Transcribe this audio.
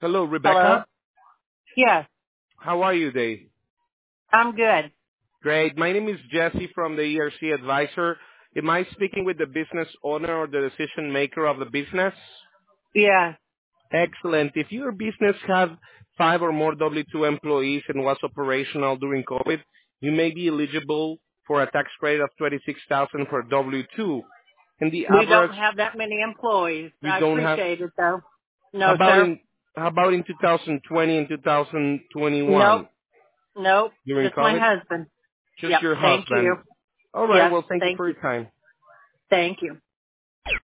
Hello, Hello? Rebecca. Yes, How are you today? I'm good. Great. My name is Jesse from the ERC Advisor. Am I speaking with the business owner or the decision maker of the business? Yeah. Excellent. If your business has 5 or more W-2 employees and was operational during COVID, you may be eligible for a tax credit of 26000 for W-2. And the We average, don't have that many employees. you I don't have, appreciate it though. how No, about sir. in, how about in 2020 and Nope. 2021 Nope. during Just my COVID? husband. Just Yep. your Thank you. husband. All right. Yes. Well, thank you Thank for you. your time. Thank you.